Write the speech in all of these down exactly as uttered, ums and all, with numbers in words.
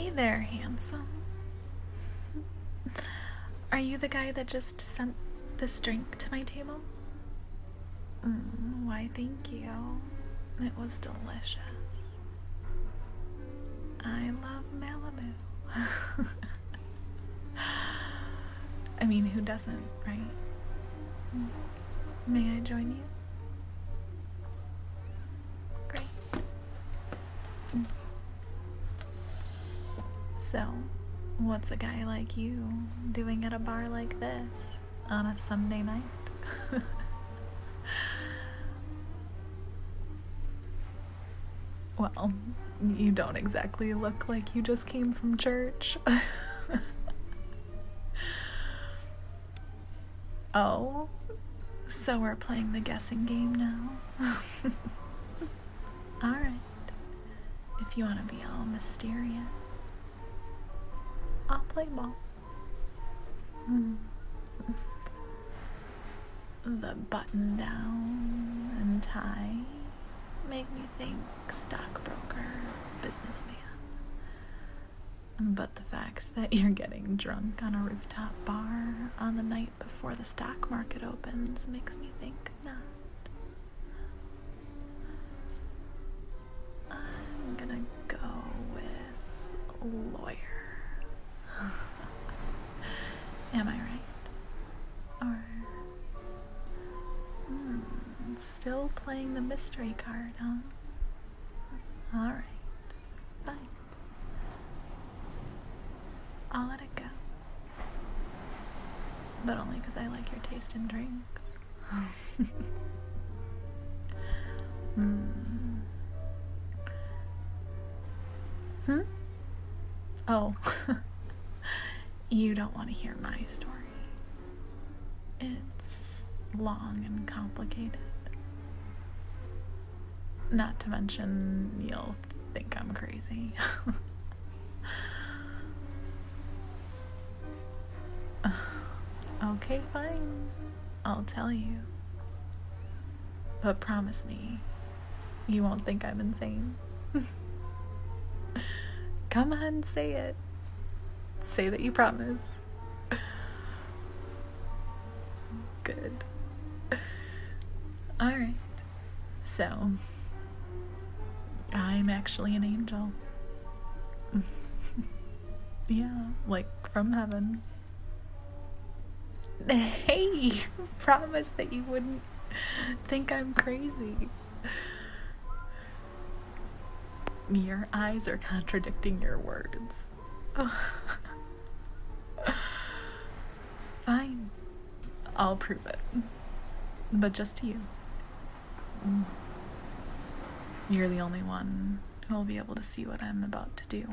Hey there, handsome. Are you the guy that just sent this drink to my table? Mm, why, thank you. It was delicious. I love Malibu. I mean, who doesn't, right? May I join you? Great. So, what's a guy like you doing at a bar like this on a Sunday night? Well, you don't exactly look like you just came from church. Oh, so we're playing the guessing game now. Alright. If you want to be all mysterious, I'll play ball. Mm. The button down and tie make me think stockbroker, businessman. But the fact that you're getting drunk on a rooftop bar on the night before the stock market opens makes me think not. I'm gonna go with lawyer. Am I right? Or hmm, still playing the mystery card, huh? Alright, fine. I'll let it go. But only because I like your taste in drinks. Hmm. Hmm? Oh. You don't want to hear my story. It's long and complicated. Not to mention, you'll think I'm crazy. Okay, fine. I'll tell you. But promise me, you won't think I'm insane. Come on, say it. Say that you promise. Good. Alright. So, I'm actually an angel. Yeah, like from heaven. Hey, promise that you wouldn't think I'm crazy. Your eyes are contradicting your words. Fine, I'll prove it. But just to you. You're the only one who will be able to see what I'm about to do.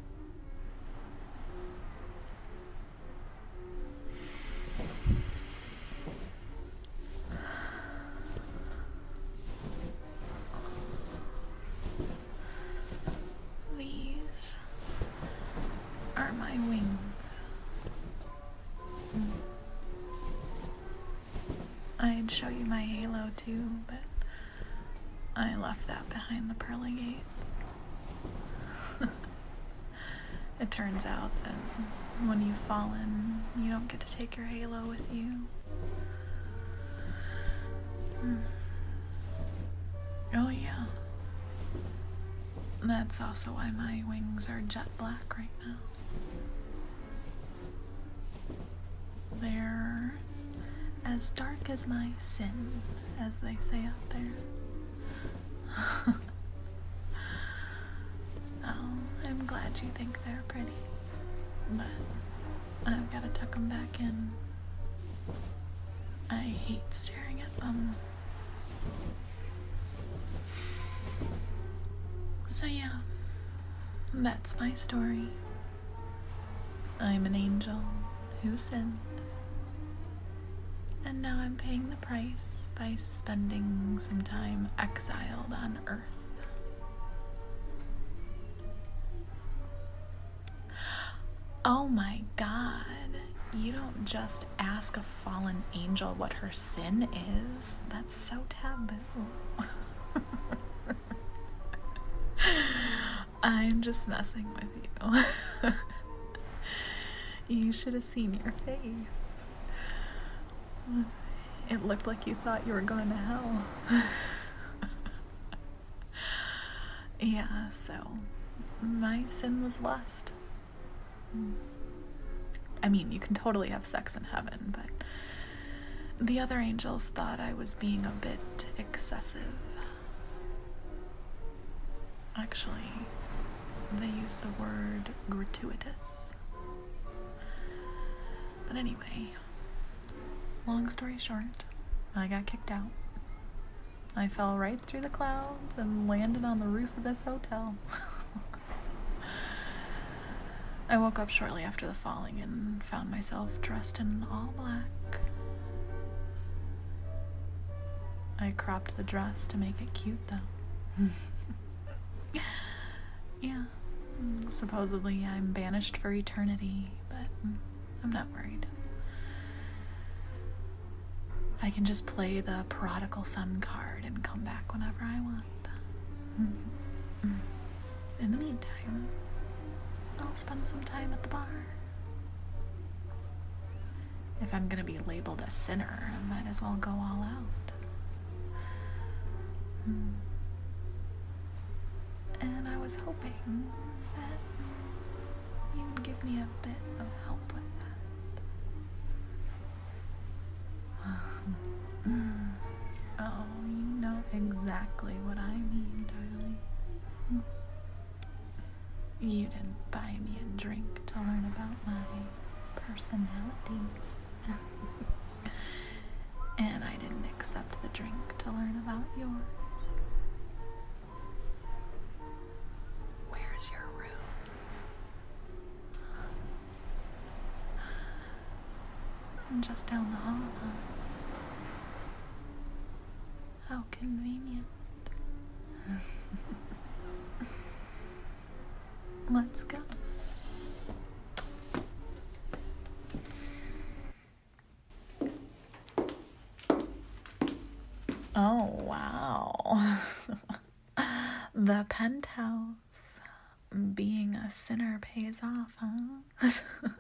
These are my wings. I'd show you my halo too, but I left that behind the pearly gates. It turns out that when you've fallen, you don't get to take your halo with you. Oh yeah. That's also why my wings are jet black right now. They're as dark as my sin, as they say out there. Oh, I'm glad you think they're pretty, but I've got to tuck them back in. I hate staring at them. So yeah, that's my story. I'm an angel who sinned, and now I'm paying the price by spending some time exiled on Earth. Oh my God, you don't just ask a fallen angel what her sin is. That's so taboo. I'm just messing with you. You should have seen your face. It looked like you thought you were going to hell. Yeah, so my sin was lust. I mean, you can totally have sex in heaven, but the other angels thought I was being a bit excessive. Actually, they used the word gratuitous. But anyway, long story short, I got kicked out. I fell right through the clouds and landed on the roof of this hotel. I woke up shortly after the falling and found myself dressed in all black. I cropped the dress to make it cute, though. Yeah, supposedly I'm banished for eternity, but I'm not worried. I can just play the prodigal son card and come back whenever I want. In the meantime, I'll spend some time at the bar. If I'm gonna be labeled a sinner, I might as well go all out. And I was hoping that you would give me a bit of help with that. Oh, you know exactly what I mean, darling. You didn't buy me a drink to learn about my personality. And I didn't accept the drink to learn about yours. Where's your room? Just down the hall, huh? How convenient. Let's go. Oh, wow. The penthouse. Being a sinner pays off, huh?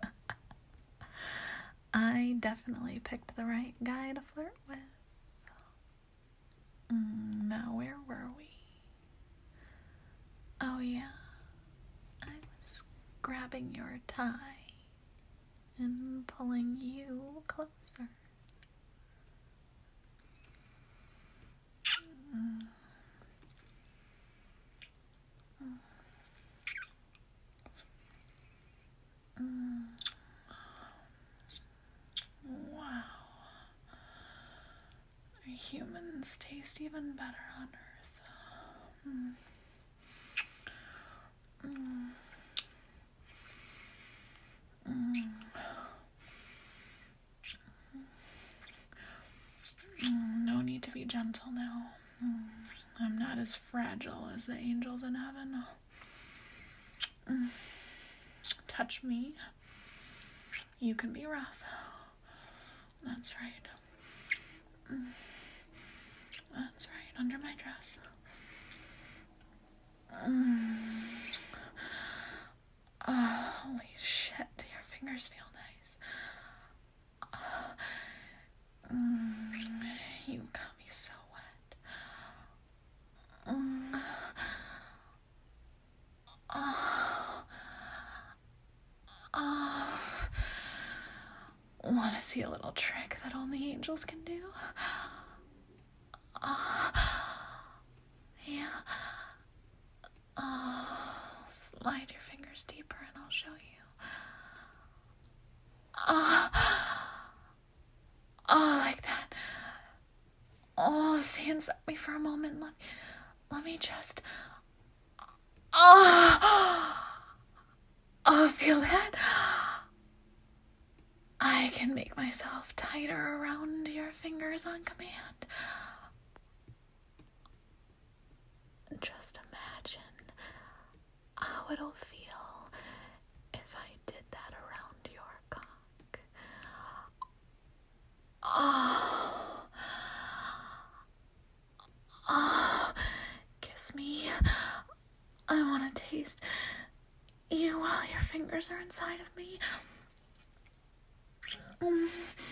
I definitely picked the right guy to flirt with. Mm, now, where were we? Oh, yeah. I was grabbing your tie and pulling you closer. Mm. Mm. Wow. Humans taste even better on Earth. Mm. Mm. Mm. Mm. No need to be gentle now. Mm. I'm not as fragile as the angels in heaven. Mm. Touch me. You can be rough. That's right. Mm. That's right, under my dress. Mm. Oh, holy shit, your fingers feel nice. Mm. You got me so wet. Mm. Oh. Oh. Want to see a little trick that only angels can do? Oh. Yeah. Oh. Slide your fingers deeper and I'll show you. Oh. Oh, like that. Oh, stay inside me for a moment. Let me, let me just... Oh. Oh, feel that? I can make myself tighter around your fingers on command. Just imagine how it'll feel if I did that around your cock. Oh. Oh. Kiss me. I want to taste you while your fingers are inside of me. Mm.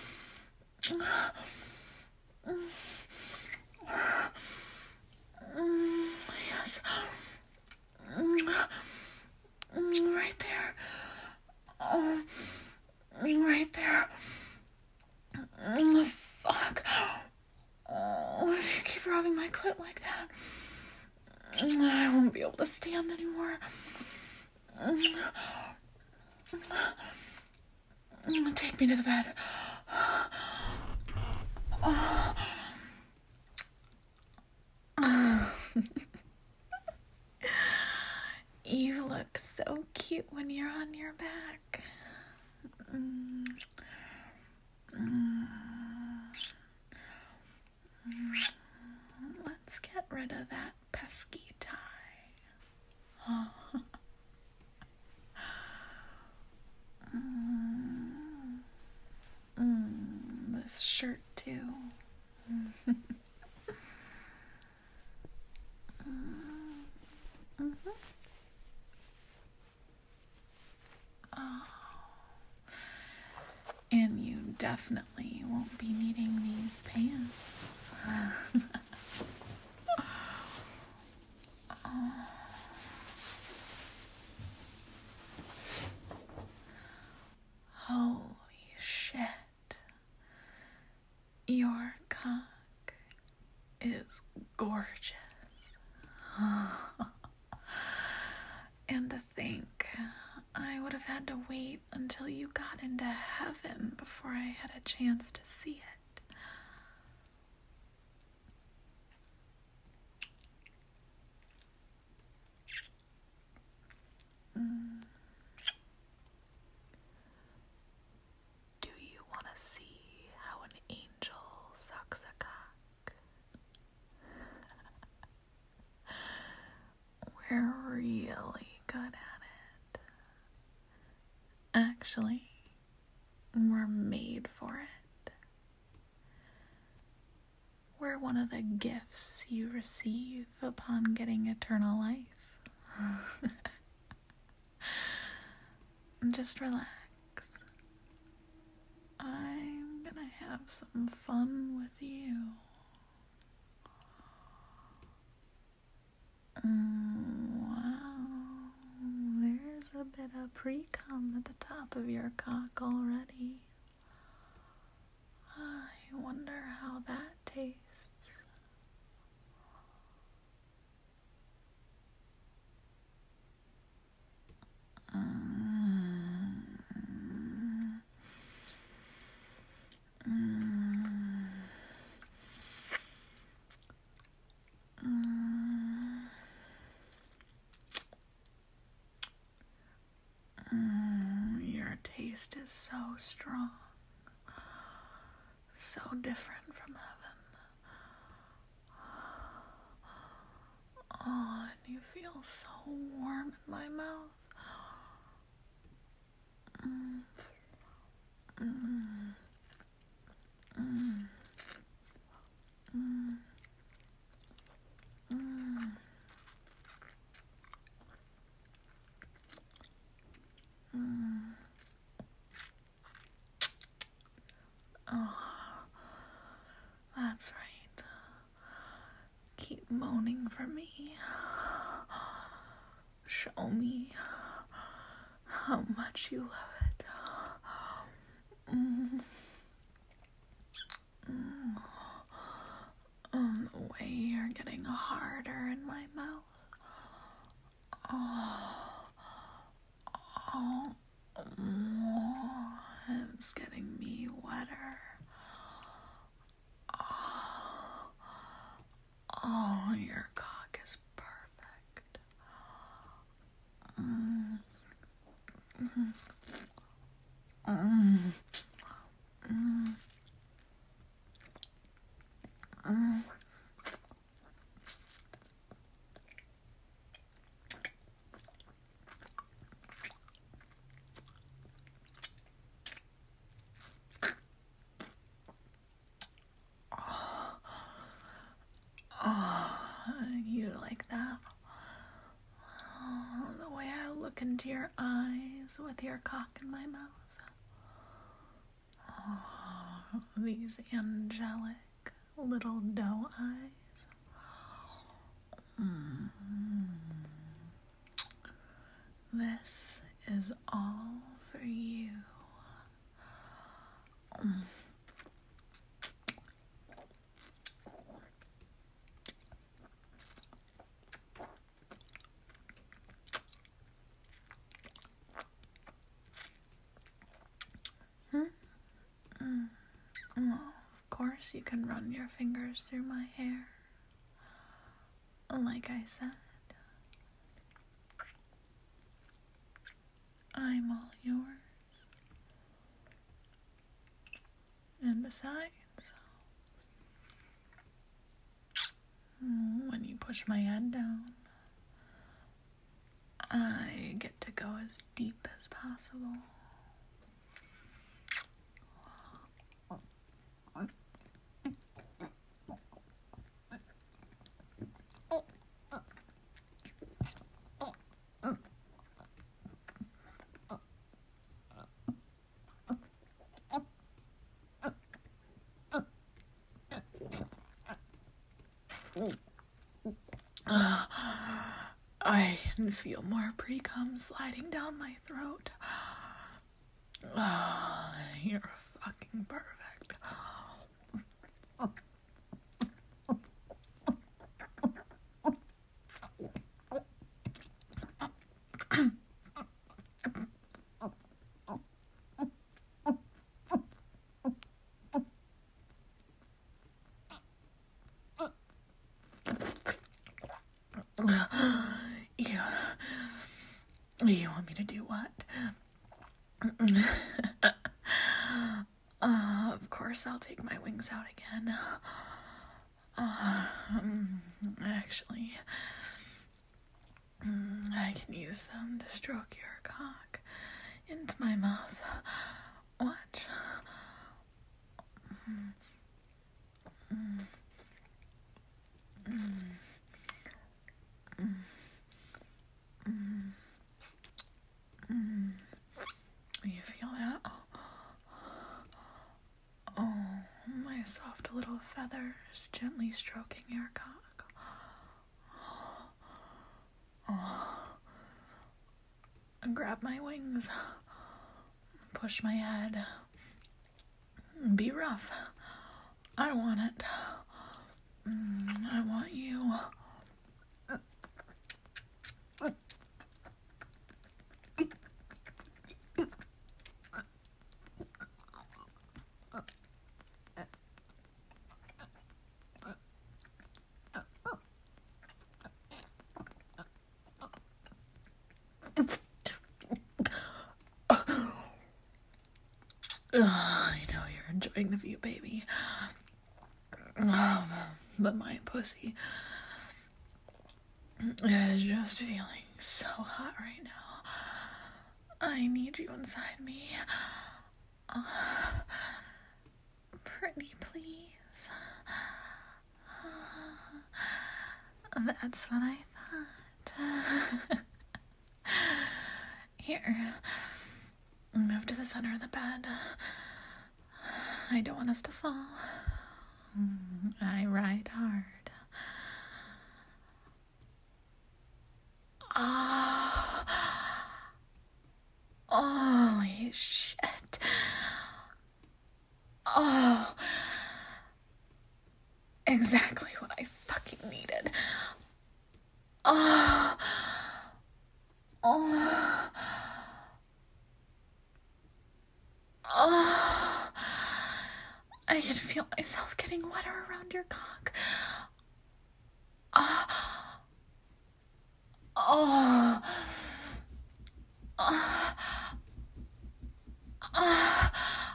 Mm. Mm. Yes. Mm. Mm. Right there. Oh. Right there. Mm. Fuck. Oh, if you keep rubbing my clit like that, I won't be able to stand anymore. Take me to the bed. You look so cute when you're on your back. Mm. Mm. Let's get rid of that pesky tie. Oh. Mm. Mm. This shirt too. Mm-hmm. Oh. And you definitely won't be needing these pants. Oh. Holy shit. Your cock is gorgeous. And to think, I would have had to wait until you got into heaven before I had a chance to see it. Mm. Do you want to see how an angel sucks a cock? We're really good at it. Actually, we're made for it. We're one of the gifts you receive upon getting eternal life. Just relax. I'm gonna have some fun with you. Mm, wow, there's a bit of pre-cum at the top of your cock already. I wonder how that tastes. Mm. Mm. Mm. Mm. Your taste is so strong, so different from heaven. Oh, and you feel so warm in my mouth. Mm. Mm. Mm. Mm. Mm. Mm. Oh, that's right. Keep moaning for me. Show me how much you love it. Mm. Mm. Um, the way you're getting harder in my mouth. Oh, oh, oh, it's getting me wetter. Oh, oh, your cock is perfect. Mm. Mm. Mm. Mm. Mm. Oh, you like that? the way I look into your eyes with your cock in my mouth. Oh, these angelic little doe eyes. Mm. This is all for you. Mm. Hmm? Mm. Oh, of course you can run your fingers through my hair. Like I said, I'm all yours. And besides, when you push my head down, I get to go as deep as possible. Uh, I can feel more pre-cum sliding down my throat. Oh, you're fucking perfect. You, you want me to do what? uh, of course I'll take my wings out again. Uh, um, actually, I can use them to stroke your cock into my mouth. Watch. Mm. Mm. Mm. Mm. Mm. Mm. You feel that? Oh, my soft little feathers gently stroking your cock. Oh. Grab my wings. Push my head. Be rough. I want it. I want you. Oh, I know you're enjoying the view, baby. Um, but my pussy is just feeling so hot right now. I need you inside me. Uh, pretty please. Uh, that's what I thought. Here. Move to the center of the bed. I don't want us to fall. I ride hard. Oh, holy shit. Oh, exactly what I fucking needed. Oh, oh, oh, I can feel myself getting wetter around your cock. Oh, oh, oh, oh.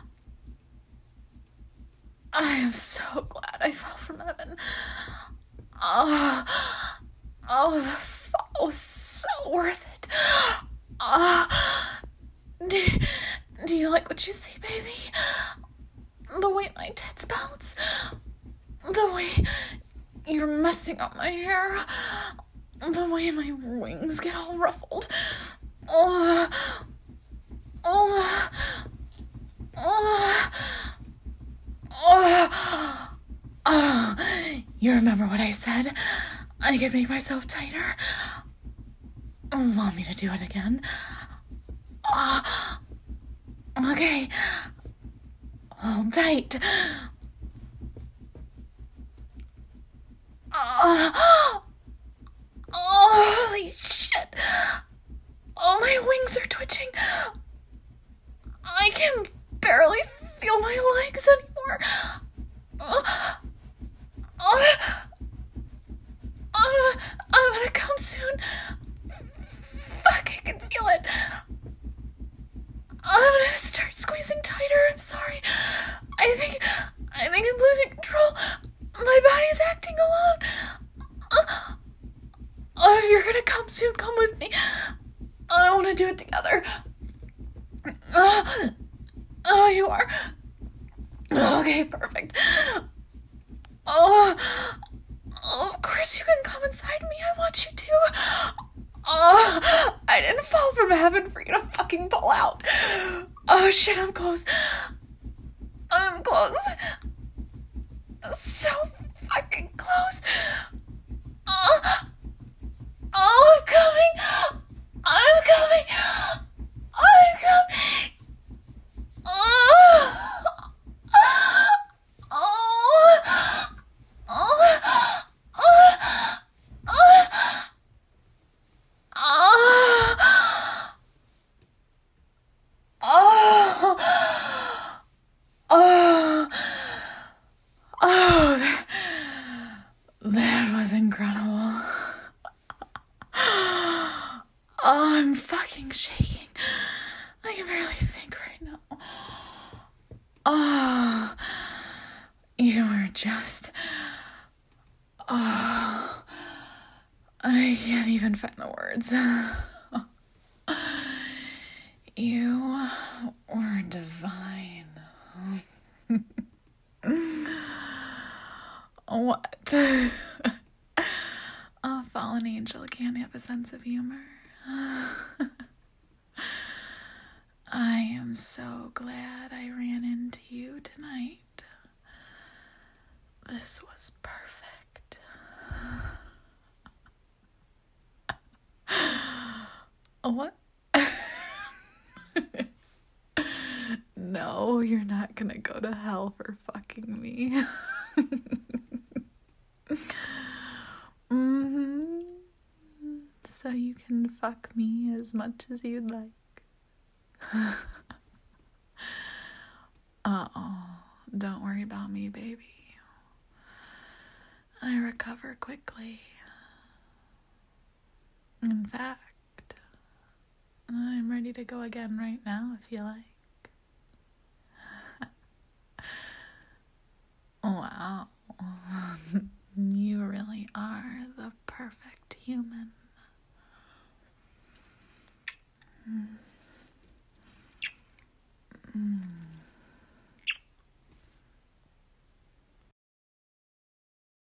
I am so glad I fell from heaven. Oh, oh, the fall was so worth it. Oh, do, do you like what you see, baby? The way my tits bounce. The way you're messing up my hair. the way my wings get all ruffled. Oh, oh, oh, oh, oh. You remember what I said? I could make myself tighter. Want me to do it again? Oh, okay. Hold tight. Oh, oh, holy shit. Oh, my wings are twitching. I can barely feel my legs anymore. Oh, oh, oh, I'm gonna come soon. Fuck, I can feel it. I'm gonna start squeezing tighter. I'm sorry. I think, I think I'm losing control. My body's acting alone. Oh, oh, if you're gonna come soon, come with me. I want to do it together. Oh, oh, you are. Okay, perfect. Oh, oh, of course you can come inside me. I want you to. Oh, I didn't fall from heaven for you to fucking pull out. Oh, shit, I'm close. I'm close. So fucking close. Oh, oh, I'm coming. I'm coming. I'm coming. Oh, oh, oh, oh, oh, oh. Oh, oh, oh, oh, that, that was incredible. Oh, I'm fucking shaking. I can barely think right now. Oh, you were just, oh, I can't even find the words. You were divine. What? A fallen angel can't have a sense of humor. I am so glad I ran into you tonight. This was perfect. What? No, you're not gonna go to hell for fucking me. Mm-hmm. So you can fuck me as much as you'd like. Uh-oh. Don't worry about me, baby. I recover quickly. In fact, I'm ready to go again right now if you like. Wow. You really are the perfect human.